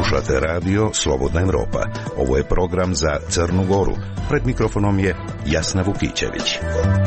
Slušate radio Slobodna Evropa. Ovo je program za Crnu Goru. Pred mikrofonom je Jasna Vukićević.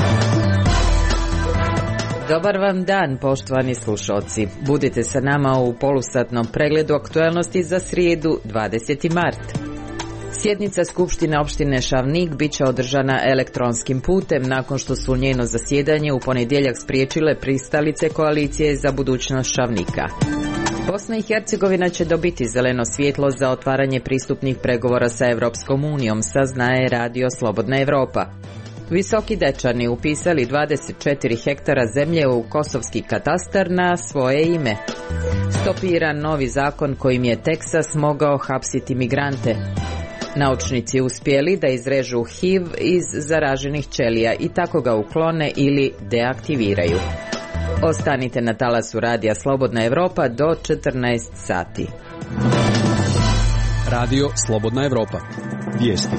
Dobar vam dan, poštovani slušalci. Budite sa nama u polusatnom pregledu aktuelnosti za srijedu 20. mart. Sjednica Skupštine opštine Šavnik bit će održana elektronskim putem nakon što su njeno zasjedanje u ponedjeljak spriječile pristalice koalicije za budućnost Šavnika. Bosna i Hercegovina će dobiti zeleno svjetlo za otvaranje pristupnih pregovora sa Europskom unijom, saznaje radio Slobodna Evropa. Visoki Dečani upisali 24 hektara zemlje u kosovski katastar na svoje ime. Stopiran novi zakon kojim je Teksas mogao hapsiti migrante. Naučnici uspjeli da izrežu HIV iz zaraženih ćelija i tako ga uklone ili deaktiviraju. Ostanite na talasu radija Slobodna Evropa do 14 sati. Radio Slobodna Evropa. Vijesti.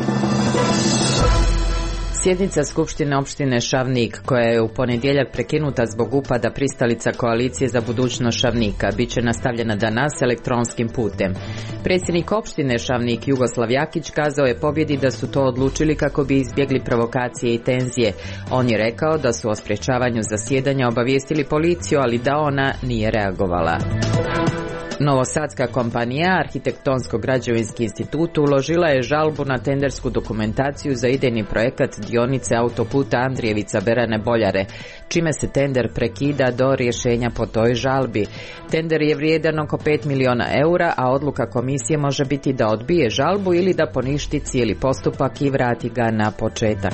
Sjednica Skupštine opštine Šavnik, koja je u ponedjeljak prekinuta zbog upada pristalica koalicije za budućnost Šavnika, bit će nastavljena danas elektronskim putem. Predsjednik opštine Šavnik Jugoslav Jakić kazao je pobjedi da su to odlučili kako bi izbjegli provokacije i tenzije. On je rekao da su o sprječavanju zasjedanja obavijestili policiju, ali da ona nije reagovala. Novosadska kompanija Arhitektonsko-građevinski institut uložila je žalbu na tendersku dokumentaciju za idejni projekat dionice autoputa Andrijevica-Berane-Boljare, čime se tender prekida do rješenja po toj žalbi. Tender je vrijedan oko 5 miliona eura, a odluka komisije može biti da odbije žalbu ili da poništi cijeli postupak i vrati ga na početak.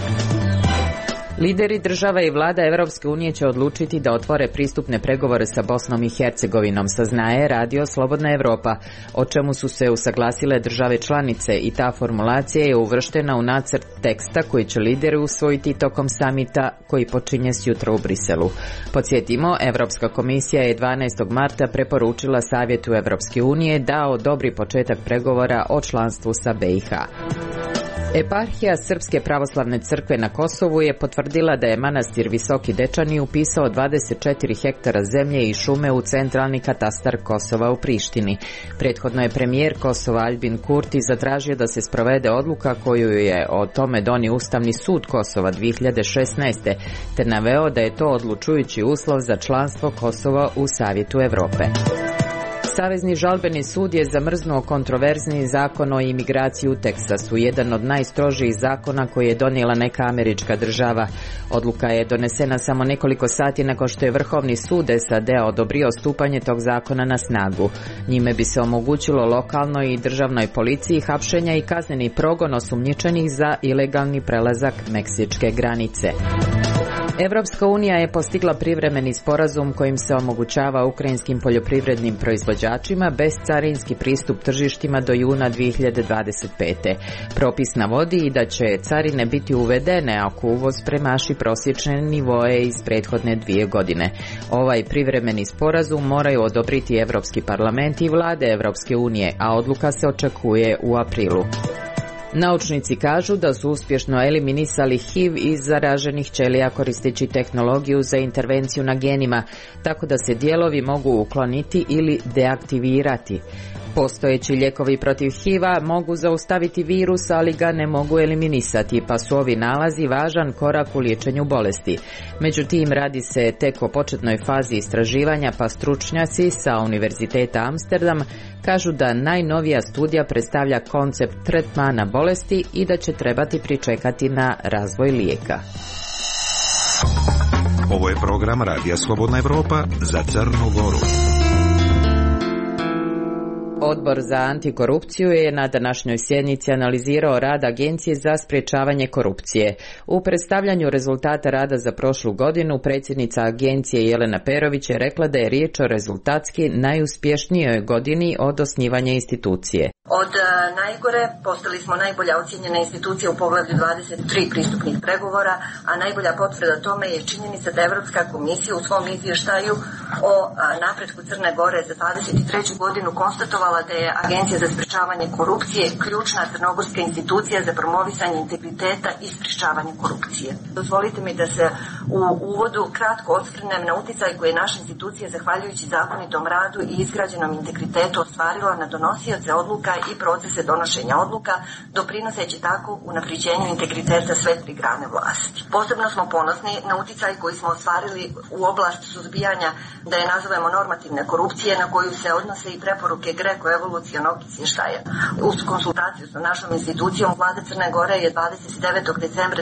Lideri država i vlada Europske unije će odlučiti da otvore pristupne pregovore sa Bosnom i Hercegovinom, saznaje radio Slobodna Evropa, o čemu su se usaglasile države članice, i ta formulacija je uvrštena u nacrt teksta koji će lideri usvojiti tokom samita koji počinje sjutra u Briselu. Podsjetimo, Europska komisija je 12. marta preporučila Savjetu Europske unije da odobri početak pregovora o članstvu sa BiH. Eparhija Srpske pravoslavne crkve na Kosovu je potvrdila da je manastir Visoki Dečani upisao 24 hektara zemlje i šume u centralni katastar Kosova u Prištini. Prethodno je premijer Kosova Aljbin Kurti zatražio da se sprovede odluka koju je o tome donio Ustavni sud Kosova 2016. te naveo da je to odlučujući uslov za članstvo Kosova u Savjetu Europe. Savezni žalbeni sud je zamrznuo kontroverzni zakon o imigraciji u Teksasu, jedan od najstrožijih zakona koji je donijela neka američka država. Odluka je donesena samo nekoliko sati nakon što je Vrhovni sud SAD-a odobrio stupanje tog zakona na snagu. Njime bi se omogućilo lokalnoj i državnoj policiji hapšenja i kazneni progon osumnjičenih za ilegalni prelazak meksičke granice. Europska unija je postigla privremeni sporazum kojim se omogućava ukrajinskim poljoprivrednim proizvođačima bezcarinski pristup tržištima do juna 2025. Propis navodi i da će carine biti uvedene ako uvoz premaši prosječne nivoe iz prethodne 2 godine. Ovaj privremeni sporazum moraju odobriti Europski parlament i vlade Europske unije, a odluka se očekuje u aprilu. Naučnici kažu da su uspješno eliminisali HIV iz zaraženih ćelija koristeći tehnologiju za intervenciju na genima, tako da se dijelovi mogu ukloniti ili deaktivirati. Postojeći lijekovi protiv HIV-a mogu zaustaviti virus, ali ga ne mogu eliminisati, pa su ovi nalazi važan korak u liječenju bolesti. Međutim, radi se tek o početnoj fazi istraživanja, pa stručnjaci sa Univerziteta Amsterdam kažu da najnovija studija predstavlja koncept tretmana bolesti i da će trebati pričekati na razvoj lijeka. Ovo je program Radija Slobodna Evropa za Crnu Goru. Odbor za antikorupciju je na današnjoj sjednici analizirao rad Agencije za sprječavanje korupcije. U predstavljanju rezultata rada za prošlu godinu predsjednica agencije Jelena Perović je rekla da je riječ o rezultatski najuspješnijoj godini od osnivanja institucije. Od najgore postali smo najbolja ocijenjena institucija u poglavlju 23 pristupnih pregovora, a najbolja potvrda tome je činjenica da Evropska komisija u svom izvještaju o napretku Crne Gore za 23. godinu konstatovala da je Agencija za sprečavanje korupcije ključna crnogorska institucija za promovisanje integriteta i sprečavanje korupcije. Dozvolite mi da se u uvodu kratko osvrnem na uticaj koji je naša institucija, zahvaljujući zakonitom radu i izgrađenom integritetu, ostvarila na donosioce odluka i procese donošenja odluka, doprinoseći tako unapređenju integriteta sve tri grane vlasti. Posebno smo ponosni na uticaj koji smo ostvarili u oblast suzbijanja, da je nazovemo normativne korupcije, na koju se odnose i preporuke Greko-evolucionog izvještaja. Uz konsultaciju sa našom institucijom, Vlada Crne Gore je 29. decembra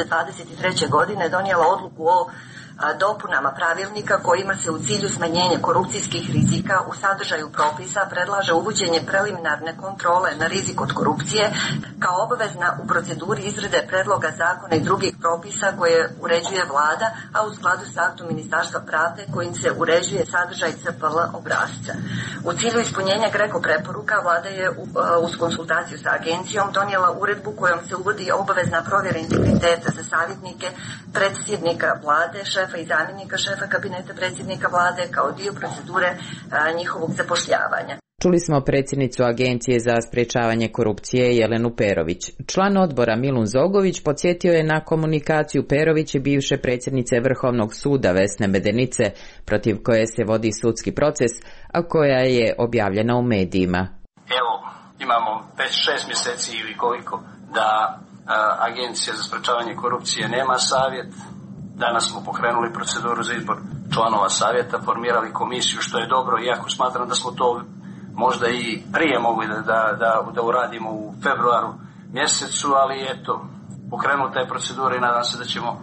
2023. godine donijela odluku o dopunama pravilnika kojima se u cilju smanjenja korupcijskih rizika u sadržaju propisa predlaže uvođenje preliminarne kontrole na rizik od korupcije kao obavezna u proceduri izrade predloga zakona i drugih propisa koje uređuje Vlada, a u skladu s aktom Ministarstva pravde kojim se uređuje sadržaj CPL obrasca. U cilju ispunjenja Greko preporuka Vlada je uz konsultaciju sa agencijom donijela uredbu kojom se uvodi obavezna provjera integriteta za savjetnike predsjednika Vlade, šefa i zamjenika šefa kabineta predsjednika Vlade kao dio procedure njihovog zapošljavanja. Čuli smo predsjednicu Agencije za sprečavanje korupcije Jelenu Perović. Član odbora Milun Zogović podsjetio je na komunikaciju Perović i bivše predsjednice Vrhovnog suda Vesne Medenice, protiv koje se vodi sudski proces, a koja je objavljena u medijima. Evo, imamo već 6 mjeseci ili koliko da Agencija za sprečavanje korupcije nema savjet. Danas smo pokrenuli proceduru za izbor članova savjeta, formirali komisiju, što je dobro, iako smatram da smo to možda i prije mogli da uradimo u februaru mjesecu, ali eto, pokrenuta je procedura i nadam se da ćemo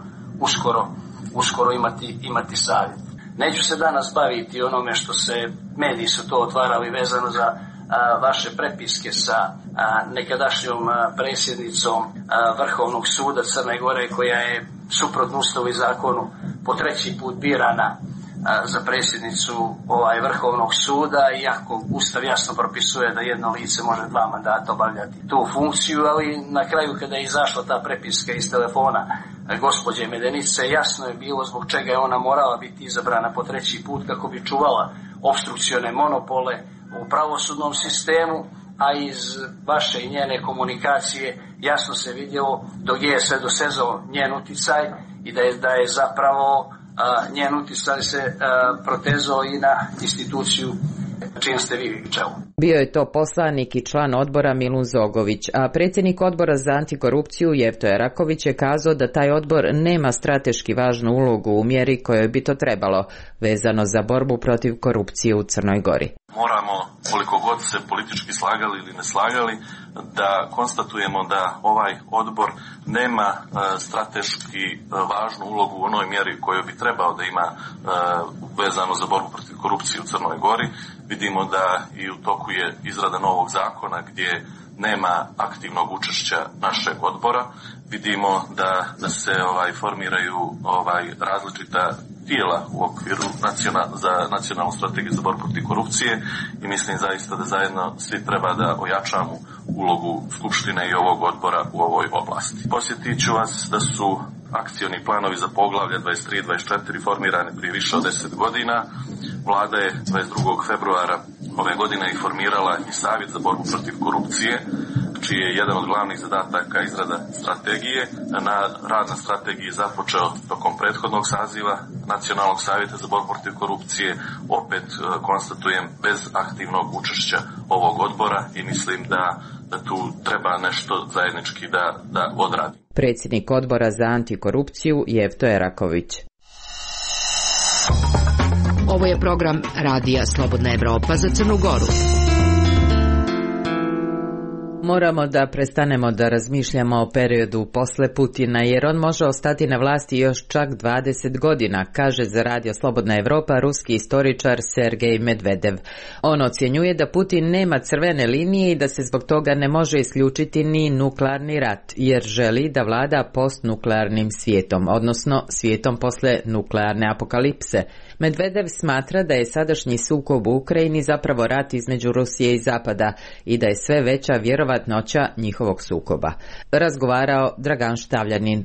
uskoro imati savjet. Neću se danas baviti onome što se mediji su to otvarali vezano za vaše prepiske sa nekadašnjom predsjednicom Vrhovnog suda Crne Gore, koja je suprotno Ustavu i zakonu po 3. put birana za predsjednicu Vrhovnog suda, iako Ustav jasno propisuje da jedno lice može 2 mandata obavljati tu funkciju, ali na kraju kada je izašla ta prepiska iz telefona gospođe Medenice, jasno je bilo zbog čega je ona morala biti izabrana po 3. put, kako bi čuvala opstrukcione monopole u pravosudnom sistemu, a iz vaše i njene komunikacije jasno se vidjelo gdje je sve dosezao njen uticaj i da je zapravo njen uticaj se protezao i na instituciju čim ste vi čelu. Bio je to poslanik i član odbora Milun Zogović, a predsjednik odbora za antikorupciju Jefto Eraković je kazao da taj odbor nema strateški važnu ulogu u mjeri kojoj bi to trebalo, vezano za borbu protiv korupcije u Crnoj Gori. Moramo, koliko god se politički slagali ili ne slagali, da konstatujemo da ovaj odbor nema strateški važnu ulogu u onoj mjeri koju bi trebao da ima vezano za borbu protiv korupcije u Crnoj Gori. Vidimo da i u toku je izrada novog zakona gdje nema aktivnog učešća našeg odbora. Vidimo da se formiraju različita tijela u okviru za nacionalnu strategiju za borbu protiv korupcije i mislim zaista da zajedno svi treba da ojačamo ulogu Skupštine i ovog odbora u ovoj oblasti. Posjetit ću vas da su akcioni planovi za poglavlja 23 i 24 formirani prije više od 10 godina. Vlada je 22. februara ove godine i formirala i Savjet za borbu protiv korupcije, čiji je jedan od glavnih zadataka izrada strategije. Rad na strategiji je započeo tokom prethodnog saziva Nacionalnog savjeta za borbu protiv korupcije. Opet konstatujem bez aktivnog učešća ovog odbora i mislim da tu treba nešto zajednički da odradi. Predsjednik odbora za antikorupciju Jefto Eraković. Ovo je program Radija Slobodna Evropa za Crnu Goru. Moramo da prestanemo da razmišljamo o periodu posle Putina, jer on može ostati na vlasti još čak 20 godina, kaže za Radio Slobodna Evropa ruski istoričar Sergej Medvedev. On ocjenjuje da Putin nema crvene linije i da se zbog toga ne može isključiti ni nuklearni rat, jer želi da vlada postnuklearnim svijetom, odnosno svijetom posle nuklearne apokalipse. Medvedev smatra da je sadašnji sukob u Ukrajini zapravo rat između Rusije i Zapada i da je sve veća vjerovatnoća njihovog sukoba. Razgovarao Dragan Štavljanin.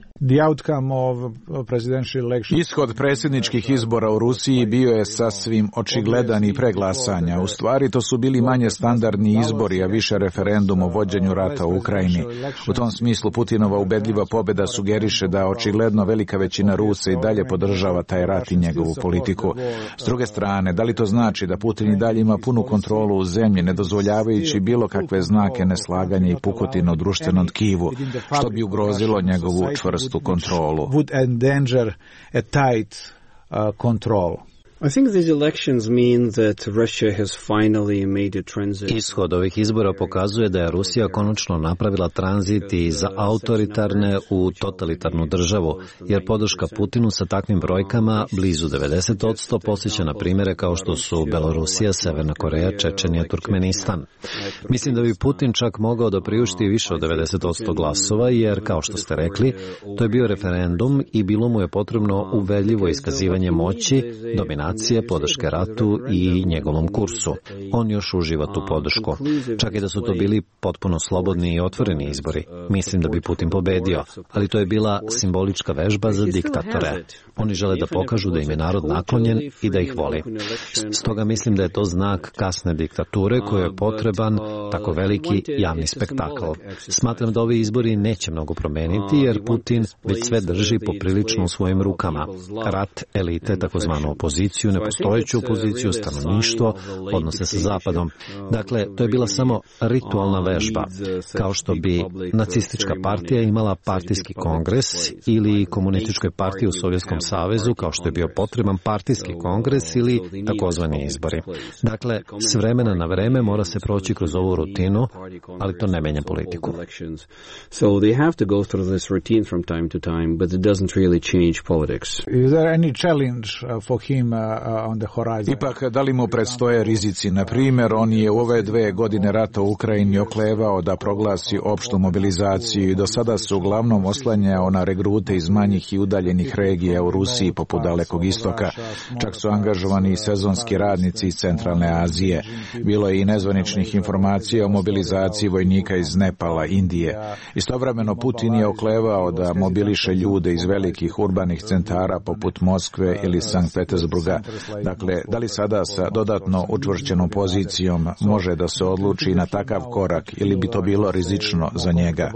Ishod predsjedničkih izbora u Rusiji bio je sasvim očigledan i preglasanja. U stvari to su bili manje standardni izbori, a više referendum o vođenju rata u Ukrajini. U tom smislu Putinova ubedljiva pobjeda sugeriše da očigledno velika većina Rusa i dalje podržava taj rat i njegovu politiku. S druge strane, da li to znači da Putin i dalje ima punu kontrolu u zemlji, ne dozvoljavajući bilo kakve znake neslaganja i pukotine u društvenom tkivu, što bi ugrozilo njegovu čvrstu kontrolu? Ishod ovih izbora pokazuje da je Rusija konačno napravila tranzit iz autoritarne u totalitarnu državu, jer podrška Putinu sa takvim brojkama blizu 90% posjeća na primjere kao što su Belorusija, Severna Koreja, Čečenija, Turkmenistan. Mislim da bi Putin čak mogao da priušti više od 90% glasova, jer, kao što ste rekli, to je bio referendum i bilo mu je potrebno uverljivo iskazivanje moći, dominacije, podrške ratu i njegovom kursu. On još uživa tu podršku. Čak i da su to bili potpuno slobodni i otvoreni izbori. Mislim da bi Putin pobedio, ali to je bila simbolička vežba za diktatore. Oni žele da pokažu da im je narod naklonjen i da ih voli. Stoga mislim da je to znak kasne diktature kojoj je potreban tako veliki javni spektakl. Smatram da ovi izbori neće mnogo promeniti, jer Putin već sve drži poprilično u svojim rukama. Rat elite, takozvanu opoziciju, nepostojeću opoziciju, stanovništvo, odnose sa Zapadom. Dakle, to je bila samo ritualna vežba, kao što bi nacistička partija imala partijski kongres ili komunističkoj partiji u Sovjetskom savezu, kao što je bio potreban partijski kongres ili takozvani izbori. Dakle, s vremena na vreme mora se proći kroz ovu rutinu, ali to ne menja politiku. So they have to go through this routine from time to time, but it doesn't really change politics. Is there any challenge for him on the horizon? Ipak, da li mu predstoje rizici? Na primjer, on je u ove 2 godine rata u Ukrajini oklevao da proglasi opštu mobilizaciju i do sada se uglavnom oslanjao na regrute iz manjih i udaljenih regija u Rusiji poput Dalekog istoka. Čak su angažovani i sezonski radnici iz Centralne Azije. Bilo je i nezvaničnih informacija o mobilizaciji vojnika iz Nepala, Indije. Istovremeno Putin je oklevao da mobiliše ljude iz velikih urbanih centara poput Moskve ili Sankt Petersburga. Dakle, da li sada sa dodatno učvršćenom pozicijom može da se odluči na takav korak ili bi to bilo rizično za njega?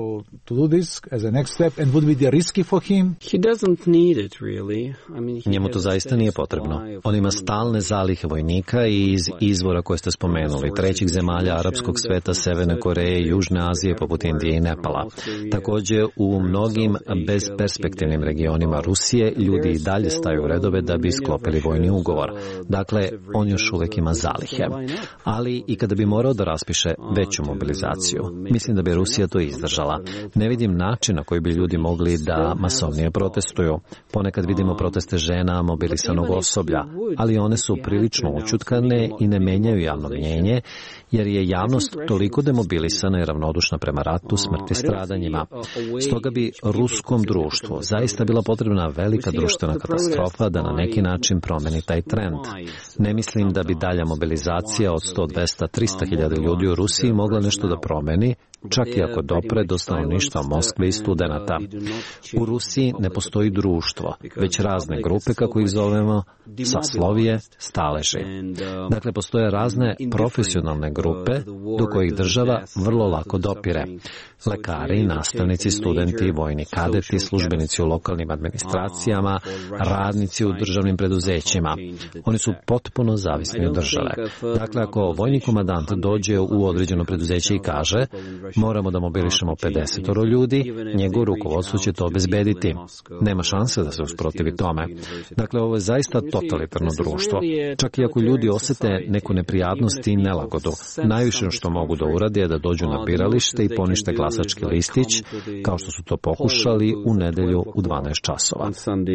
Njemu to zaista nije potrebno. On ima stalne zalihe vojnika iz izvora koje ste spomenuli, trećih zemalja arapskog sveta, Severne Koreje, Južne Azije poput Indije i Nepala. Također, u mnogim bezperspektivnim regionima Rusije ljudi i dalje staju u redove da bi sklopili vojni ugovor. Dakle, on još uvijek ima zalihe. Ali i kada bi morao da raspiše veću mobilizaciju, mislim da bi Rusija to izdržala. Ne vidim način na koji bi ljudi mogli da masovnije protestuju. Ponekad vidimo proteste žena, mobilisanog osoblja, ali one su prilično ućutkane i ne menjaju javno mnjenje, jer je javnost toliko demobilisana i ravnodušna prema ratu, smrti, stradanjima. Stoga bi ruskom društvu zaista bila potrebna velika društvena katastrofa da na neki način promeni taj trend. Ne mislim da bi dalja mobilizacija od 100, 200, 300 hiljada ljudi u Rusiji mogla nešto da promeni, čak i ako dopre do stanovništva Moskve i studenata. U Rusiji ne postoji društvo, već razne grupe, kako ih zovemo, saslovije, staleži. Dakle, postoje razne profesionalne grupe do kojih država vrlo lako dopire. Lekari, nastavnici, studenti, vojni kadeti, službenici u lokalnim administracijama, radnici u državnim preduzećima. Oni su potpuno zavisni od države. Dakle, ako vojni komandant dođe u određeno preduzeće i kaže moramo da mobilišemo 50 ljudi, njegovo rukovodstvo će to obezbediti. Nema šanse da se usprotivi tome. Dakle, ovo je zaista totalitarno društvo. Čak i ako ljudi osete neku neprijatnost i nelagodu, najviše što mogu da urade je da dođu na biralište i ponište glasački listić, kao što su to pokušali u nedelju u 12 časova.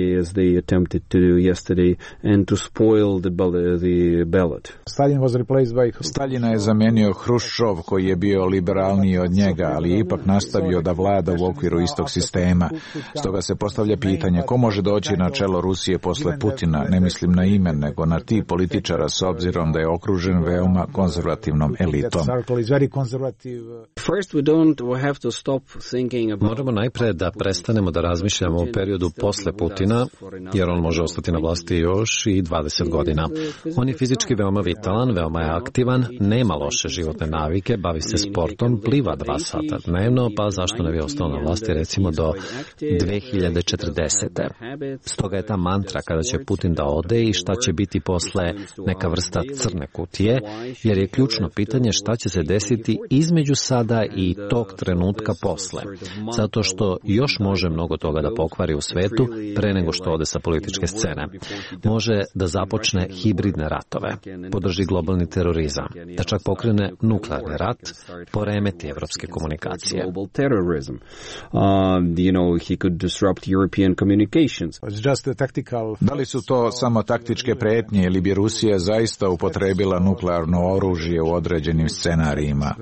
Staljina je zamenio Hruščov, koji je bio liberalniji od njega, ali je ipak nastavio da vlada u okviru istog sistema. Stoga se postavlja pitanje ko može doći na čelo Rusije posle Putina, ne mislim na ime, nego na tip političara s obzirom da je okružen veoma konzervativnom elitom. Moramo najpre da prestanemo da razmišljamo o periodu posle Putina, jer on može ostati na vlasti još i 20 godina. On je fizički veoma vitalan, veoma je aktivan, nema loše životne navike, bavi se sportom, pliva 2 sata dnevno, pa zašto ne bi ostao na vlasti recimo do 2040. Stoga je ta mantra kada će Putin da ode i šta će biti posle neka vrsta crne kutije, jer je ključno pitanje šta će se desiti između sada i tog trenutka posle. Zato što još može mnogo toga da pokvari u svetu pre nego što ode sa političke scene. Može da započne hibridne ratove, podrži globalni terorizam, da čak pokrene nuklearni rat, poremeti evropske komunikacije. Da li su to samo taktičke pretnje ili bi Rusija zaista upotrebila nuklearno oružje u određenim scenarijima?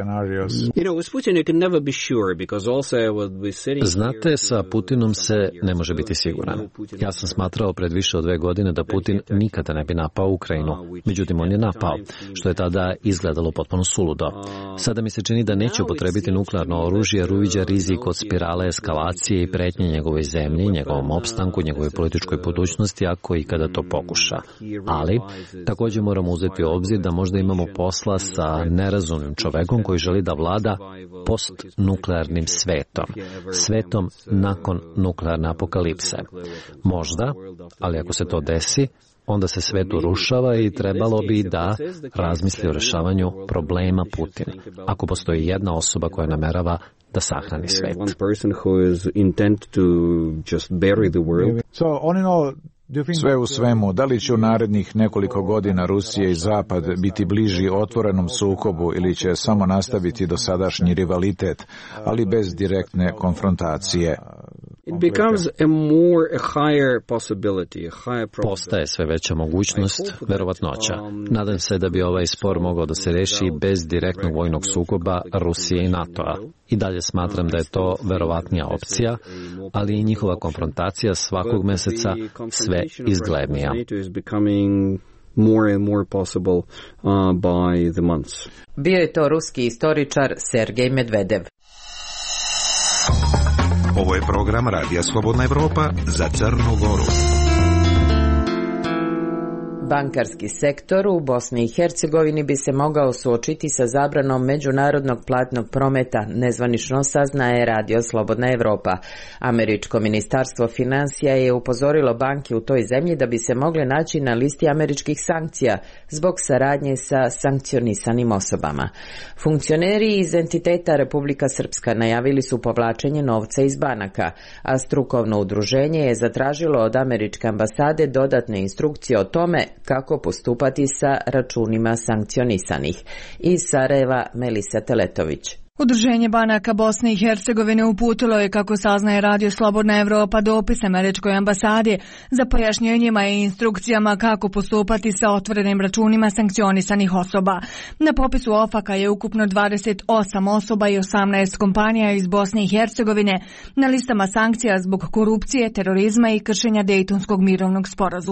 Znate, sa Putinom se ne može biti siguran. Ja sam smatrao pred više od 2 godine da Putin nikada ne bi napao Ukrajinu. Međutim, on je napao, što je tada izgledalo potpuno suludo. Sada mi se čini da neće upotrebiti nuklearno oružje jer uviđa rizik od spirale eskalacije i pretnje njegovoj zemlji, njegovom opstanku, njegovoj političkoj budućnosti, ako i kada to pokuša. Ali, također moramo uzeti u obzir da možda imamo posla sa nerazumnim čovekom koji želi da vlada postnuklearnim svetom. Svetom nakon nuklearne apokalipse. Možda, ali ako se to desi, onda se svet urušava i trebalo bi da razmisli o rešavanju problema Putin. Ako postoji jedna osoba koja namerava da sahrani svet. Sve u svemu, da li će u narednih nekoliko godina Rusija i Zapad biti bliži otvorenom sukobu ili će samo nastaviti dosadašnji rivalitet, ali bez direktne konfrontacije? Postaje sve veća mogućnost, verovatnoća. Nadam se da bi ovaj spor mogao da se reši bez direktnog vojnog sukoba Rusije i NATO-a. I dalje smatram da je to verovatnija opcija, ali i njihova konfrontacija svakog meseca sve izglednija. Bio je to ruski istoričar Sergej Medvedev. Ovo je program Radija Slobodna Evropa za Crnu Goru. Bankarski sektor u Bosni i Hercegovini bi se mogao suočiti sa zabranom međunarodnog platnog prometa, nezvanično saznaje Radio Slobodna Evropa. Američko ministarstvo financija je upozorilo banke u toj zemlji da bi se mogle naći na listi američkih sankcija zbog saradnje sa sankcionisanim osobama. Funkcioneri iz entiteta Republika Srpska najavili su povlačenje novca iz banaka, a strukovno udruženje je zatražilo od američke ambasade dodatne instrukcije o tome kako postupati sa računima sankcionisanih. Iz Sarajeva Melisa Teletović. Udruženje banaka Bosne i Hercegovine uputilo je, kako saznaje Radio Slobodna Evropa, dopis američkoj ambasadi za pojašnjenjima i instrukcijama kako postupati sa otvorenim računima sankcionisanih osoba. Na popisu OFAK-a je ukupno 28 osoba i 18 kompanija iz Bosne i Hercegovine na listama sankcija zbog korupcije, terorizma i kršenja Dejtonskog mirovnog sporazuma.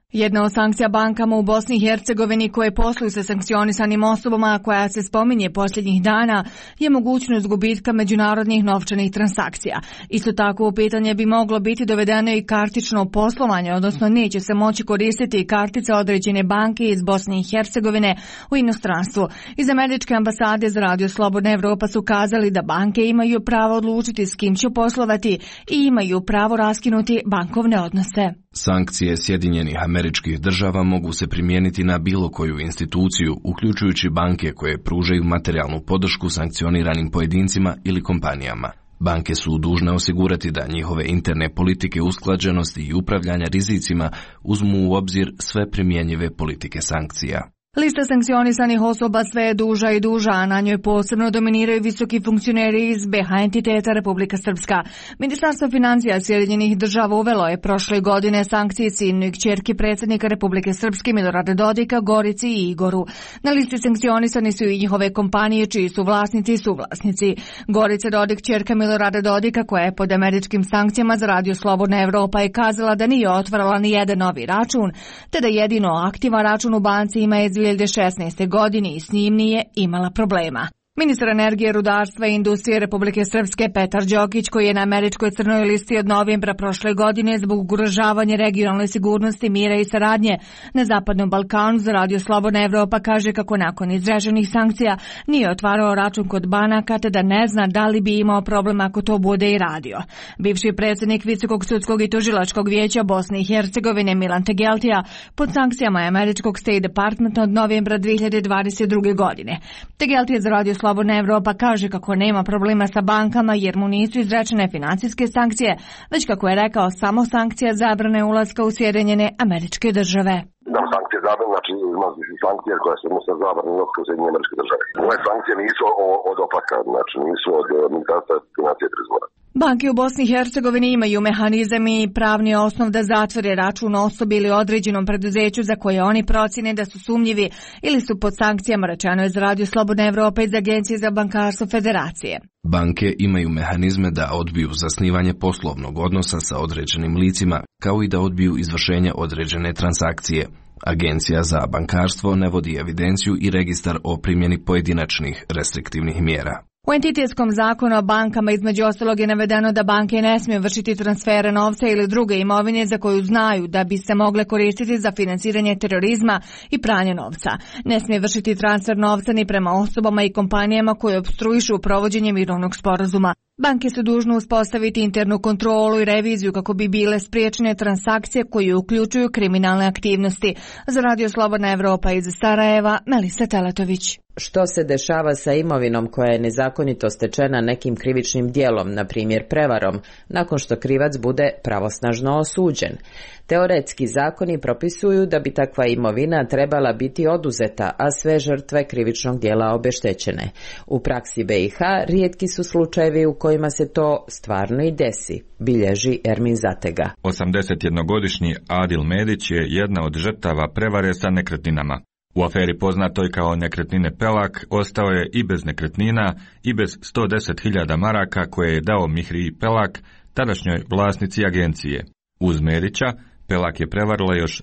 Jedna od sankcija bankama u Bosni i Hercegovini koje posluju sa sankcionisanim osobama koja se spominje posljednjih dana je mogućnost gubitka međunarodnih novčanih transakcija. Isto tako u pitanje bi moglo biti dovedeno i kartično poslovanje, odnosno neće se moći koristiti kartice određene banke iz Bosne i Hercegovine u inostranstvu. Iz američke ambasade za Radio Slobodna Evropa su kazali da banke imaju pravo odlučiti s kim će poslovati i imaju pravo raskinuti bankovne odnose. Sankcije Sjedinjenih Američkih Država mogu se primijeniti na bilo koju instituciju, uključujući banke koje pružaju materijalnu podršku sankcioniranim pojedincima ili kompanijama. Banke su dužne osigurati da njihove interne politike usklađenosti i upravljanja rizicima uzmu u obzir sve primjenjive politike sankcija. Lista sankcionisanih osoba sve je duža i duža, a na njoj posebno dominiraju visoki funkcioneri iz BiH entiteta Republika Srpska. Ministarstvo financija Sjedinjenih Država uvelo je prošle godine sankcije sinu i kćerki predsjednika Republike Srpske Milorada Dodika, Gorici i Igoru. Na listi sankcionisani su i njihove kompanije čiji su vlasnici i suvlasnici. Gorica Dodik, kćerka Milorada Dodika, koja je pod američkim sankcijama za Radio Slobodna Evropa, je kazala da nije otvarala ni jedan novi račun, te da jedino aktivan račun u banci ima iz 2016. godine i s njim nije imala problema. Ministar energije, rudarstva i industrije Republike Srpske Petar Đokić, koji je na američkoj crnoj listi od novembra prošle godine zbog ugrožavanja regionalne sigurnosti, mira i saradnje na Zapadnom Balkanu za Radio Slobodna Evropa, kaže kako nakon izrečenih sankcija nije otvarao račun kod banaka te da ne zna da li bi imao problem ako to bude i radio. Bivši predsjednik Visokog sudskog i tužilačkog vijeća Bosne i Hercegovine Milan Tegeltija pod sankcijama američkog State Departmenta od novembra 2022. godine. Tegeltija za Radio Slobodna Evropa kaže kako nema problema sa bankama jer mu nisu izrečene financijske sankcije, već kako je rekao samo sankcija zabrane ulaska u Sjedinjene Američke Države. Da, sankcije zabrane, znači sankcije koje se mu se zabrane ulaska u Sjedinjene Američke Države. Ove sankcije nisu od OPAK-a, znači nisu od Ministarstva financija i trezora. Banke u Bosni i Hercegovini imaju mehanizam i pravni osnov da zatvore račun osobi ili određenom preduzeću za koje oni procjene da su sumnjivi ili su pod sankcijama, rečeno je za Radio Slobodna Evropa iz Agencije za bankarstvo Federacije. Banke imaju mehanizme da odbiju zasnivanje poslovnog odnosa sa određenim licima, kao i da odbiju izvršenje određene transakcije. Agencija za bankarstvo ne vodi evidenciju i registar o primjeni pojedinačnih restriktivnih mjera. U entitetskom zakonu o bankama između ostalog je navedeno da banke ne smiju vršiti transfere novca ili druge imovine za koju znaju da bi se mogle koristiti za financiranje terorizma i pranje novca. Ne smije vršiti transfer novca ni prema osobama i kompanijama koje opstruišu provođenje mirovnog sporazuma. Banke su dužne uspostaviti internu kontrolu i reviziju kako bi bile spriječene transakcije koje uključuju kriminalne aktivnosti. Za Radio Slobodna Evropa iz Sarajeva, Melisa Teletović. Što se dešava sa imovinom koja je nezakonito stečena nekim krivičnim dijelom, na primjer prevarom, nakon što krivac bude pravosnažno osuđen? Teoretski zakoni propisuju da bi takva imovina trebala biti oduzeta, a sve žrtve krivičnog dijela obeštećene. U praksi BiH rijetki su slučajevi u kojima se to stvarno i desi, bilježi Ermin Zatega. 81-godišnji Adil Medić je jedna od žrtava prevare sa nekretninama. U aferi poznatoj kao nekretnine Pelak ostao je i bez nekretnina i bez 110.000 maraka koje je dao Mihri Pelak, tadašnjoj vlasnici agencije. Uz Medića, Pelak je prevarila još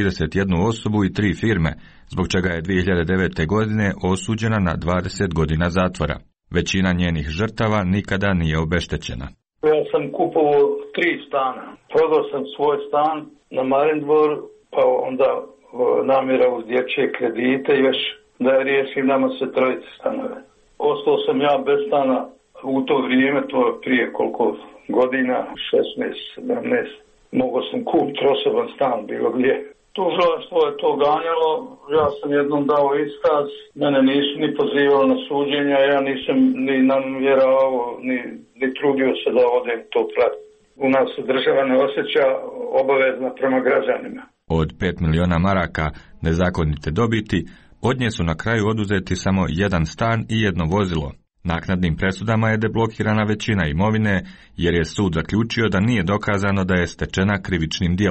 131 osobu i 3 firme, zbog čega je 2009. godine osuđena na 20 godina zatvora. Većina njenih žrtava nikada nije obeštećena. Ja sam kupovao 3 stana. Prodao sam svoj stan na Marindvoru, pa onda namjera uz dječje kredite još da je riješim nama sve 3 stanove. Ostao sam ja bez stana u to vrijeme, to je prije koliko godina, 16, 17. Mogao sam kupiti osoban stan bilo gdje. Tužilaštvo je to ganjalo, ja sam jednom dao iskaz, mene nisu ni pozivali na suđenja, ja nisam ni namjeravao, ni trudio se da odem to pratiti. U nas se država ne osjeća obavezna prema građanima. Od 5 miliona maraka nezakonite dobiti, od nje su na kraju oduzeti samo 1 stan i 1 vozilo. Naknadnim presudama je deblokirana većina imovine jer je sud zaključio da nije dokazano da je stečena krivičnim djelom.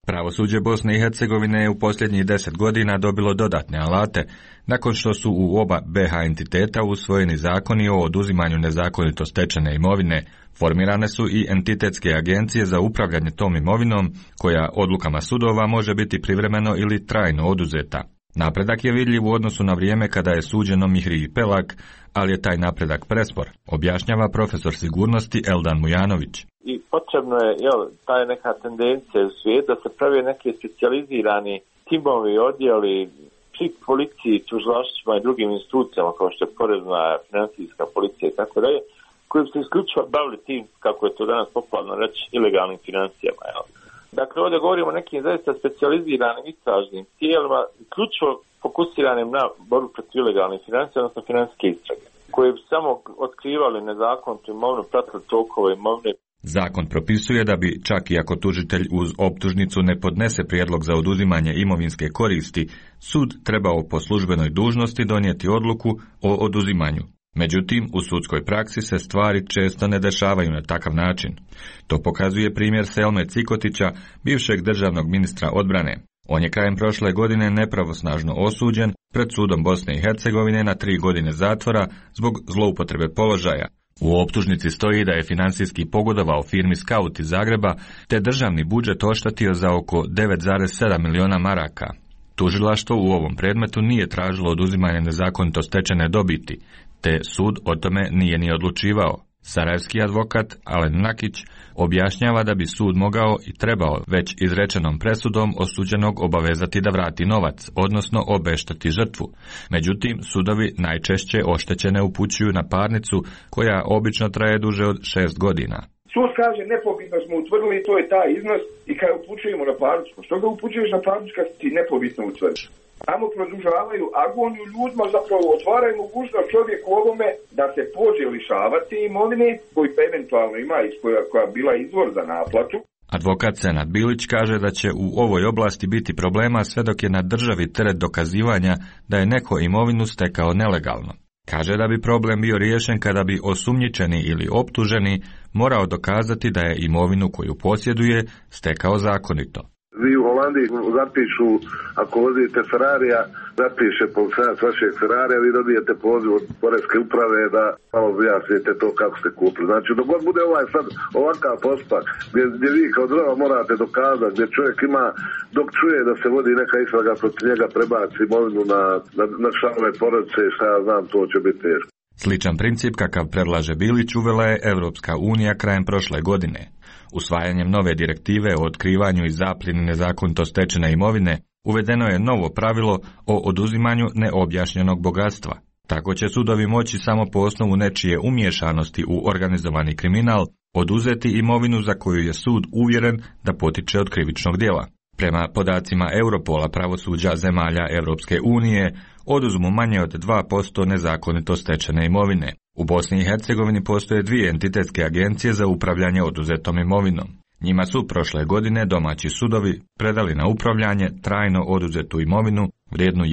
Pravosuđe Bosne i Hercegovine je u posljednjih 10 godina dobilo dodatne alate, nakon što su u oba BH entiteta usvojeni zakoni o oduzimanju nezakonito stečene imovine. Formirane su i entitetske agencije za upravljanje tom imovinom, koja odlukama sudova može biti privremeno ili trajno oduzeta. Napredak je vidljiv u odnosu na vrijeme kada je suđeno Mihriji Pelak, ali je taj napredak prespor, objašnjava profesor sigurnosti Eldan Mujanović. I potrebno je taj neka tendencija u svijetu da se prave neke specijalizirani timovi, odjeli pri policiji, tužilaštvima i drugim institucijama kao što je porezna, financijska policija i tako dalje, koji bi se isključivo bavili tim, kako je to danas popularno reći, ilegalnim financijama. Dakle, ovdje govorimo o nekim zaista specijaliziranim istražnim tijelima, ključno fokusiranim na borbu protiv ilegalnih financija, odnosno financijske istrage, koje bi samo otkrivali nezakonitu imovinu, pratili tokove imovine. Zakon propisuje da bi, čak i ako tužitelj uz optužnicu ne podnese prijedlog za oduzimanje imovinske koristi, sud trebao po službenoj dužnosti donijeti odluku o oduzimanju. Međutim, u sudskoj praksi se stvari često ne dešavaju na takav način. To pokazuje primjer Selme Cikotića, bivšeg državnog ministra odbrane. On je krajem prošle godine nepravosnažno osuđen pred sudom Bosne i Hercegovine na 3 godine zatvora zbog zloupotrebe položaja. U optužnici stoji da je financijski pogodovao firmi Scout iz Zagreba, te državni budžet oštetio za oko 9,7 miliona maraka. Tužilaštvo u ovom predmetu nije tražilo oduzimanje nezakonito stečene dobiti, te sud o tome nije ni odlučivao. Sarajevski advokat Alen Nakić objašnjava da bi sud mogao i trebao već izrečenom presudom osuđenog obavezati da vrati novac, odnosno obešteti žrtvu. Međutim, sudovi najčešće oštećene upućuju na parnicu koja obično traje duže od 6 godina. Sud kaže nepobitno smo utvrdili, to je taj iznos i kad upućujemo na parnicu. Što ga upućuješ na parnicu kad ti nepobitno utvrdiš? Tamo produžavaju agoniju ljudima, zapravo otvaraju mogućnost čovjeku ovome da se pođe lišavati imovine koji eventualno ima koja bila izvor za naplatu. Advokat Senad Bilić kaže da će u ovoj oblasti biti problema sve dok je na državi teret dokazivanja da je neko imovinu stekao nelegalno. Kaže da bi problem bio riješen kada bi osumnjičeni ili optuženi morao dokazati da je imovinu koju posjeduje stekao zakonito. Vi u Holandiji zapišu, ako vozite Ferrarija, zapiše policajac vašeg Ferrarija, vi dobijete poziv od poreske uprave da malo objasnite to kako ste kupili. Znači, dok god bude sad ovakav postupak, gdje vi kao država morate dokazati, gdje čovjek ima, dok čuje da se vodi neka istraga protiv njega, prebaci imovinu na članove porodice i šta ja znam, to će biti teško. Sličan princip kakav predlaže Bilić uvela je Europska unija krajem prošle godine. Usvajanjem nove direktive o otkrivanju i zapljeni nezakonito stečene imovine uvedeno je novo pravilo o oduzimanju neobjašnjenog bogatstva. Tako će sudovi moći samo po osnovu nečije umiješanosti u organizovani kriminal oduzeti imovinu za koju je sud uvjeren da potiče od krivičnog djela. Prema podacima Europola pravosuđa zemalja Europske unije oduzmu manje od 2% nezakonito stečene imovine. U Bosni i Hercegovini postoje 2 entitetske agencije za upravljanje oduzetom imovinom. Njima su prošle godine domaći sudovi predali na upravljanje trajno oduzetu imovinu vrijednu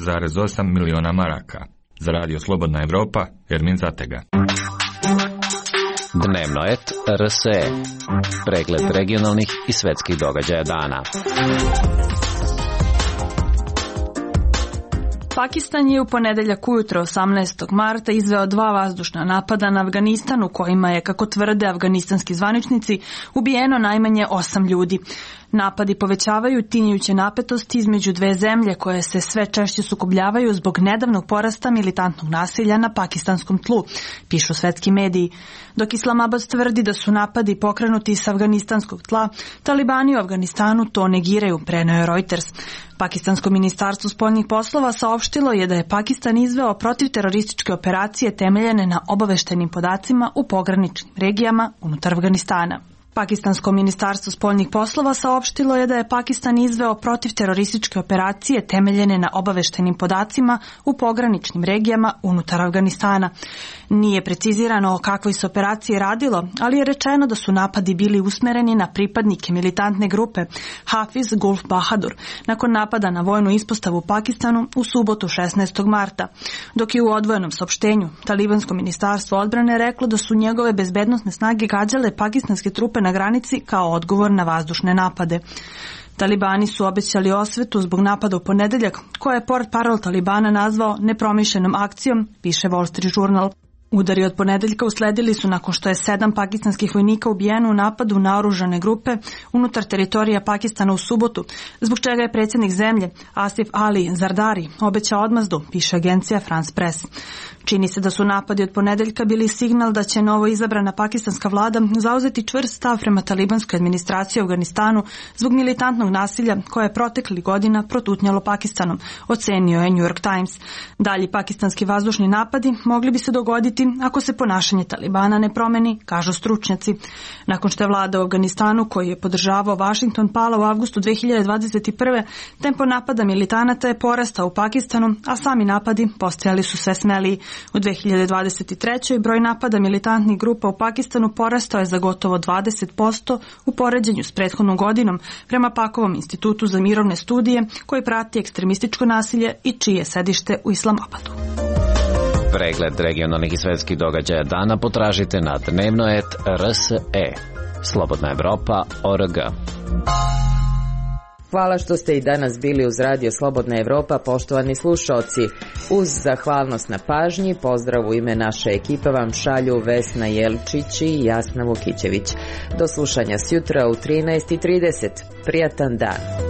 1,8 miliona maraka. Za Radio Slobodna Evropa, Ermin Zatega. Dnevno et RSE. Pregled regionalnih i svetskih događaja dana. Pakistan je u ponedeljak ujutro 18. marta izveo 2 vazdušna napada na Afganistan u kojima je, kako tvrde afganistanski zvaničnici, ubijeno najmanje 8 ljudi. Napadi povećavaju tinjajuće napetosti između 2 zemlje koje se sve češće sukobljavaju zbog nedavnog porasta militantnog nasilja na pakistanskom tlu, pišu svetski mediji. Dok Islamabad tvrdi da su napadi pokrenuti s afganistanskog tla, talibani u Afganistanu to negiraju, preneo je Reuters. Pakistansko ministarstvo spoljnih poslova saopštilo je da je Pakistan izveo protivterorističke operacije temeljene na obaveštenim podacima u pograničnim regijama unutar Afganistana. Pakistansko ministarstvo spoljnih poslova saopštilo je da je Pakistan izveo protivterorističke operacije temeljene na obaveštenim podacima u pograničnim regijama unutar Afganistana. Nije precizirano o kakvoj se operaciji radilo, ali je rečeno da su napadi bili usmereni na pripadnike militantne grupe Hafiz Gulf Bahadur nakon napada na vojnu ispostavu u Pakistanu u subotu 16. marta, dok je u odvojenom saopštenju talibansko ministarstvo odbrane reklo da su njegove bezbednosne snage gađale pakistanske trupe na granici kao odgovor na vazdušne napade. Talibani su obećali osvetu zbog napada u ponedeljak, koje je portparol Talibana nazvao nepromišljenom akcijom, piše Wall Street Journal. Udari od ponedeljka usledili su nakon što je 7 pakistanskih vojnika ubijeno u napadu na oružane grupe unutar teritorija Pakistana u subotu, zbog čega je predsjednik zemlje Asif Ali Zardari obećao odmazdu, piše agencija France Press. Čini se da su napadi od ponedeljka bili signal da će novo izabrana pakistanska vlada zauzeti čvrst stav prema talibanskoj administraciji u Afganistanu zbog militantnog nasilja koje je proteklih godina protutnjalo Pakistanom, ocenio je New York Times. Dalji pakistanski vazdušni napadi mogli bi se dogoditi ako se ponašanje Talibana ne promeni, kažu stručnjaci. Nakon što je vlada u Afganistanu, koji je podržavao Washington, pala u avgustu 2021. tempo napada militanata je porastao u Pakistanu, a sami napadi postajali su sve smeliji. U 2023. broj napada militantnih grupa u Pakistanu porastao je za gotovo 20% u poređenju s prethodnom godinom, prema Pakovom institutu za mirovne studije koji prati ekstremističko nasilje i čije sedište u Islamabadu. Pregled regionalnih i svetskih događaja dana potražite na dnevnoet.rse. Slobodna Evropa.org. Hvala što ste i danas bili uz Radio Slobodna Evropa, poštovani slušaoci. Uz zahvalnost na pažnji, pozdrav u ime naše ekipe vam šalju Vesna Jelčić i Jasna Vukićević. Do slušanja sjutra u 13:30. Prijatan dan.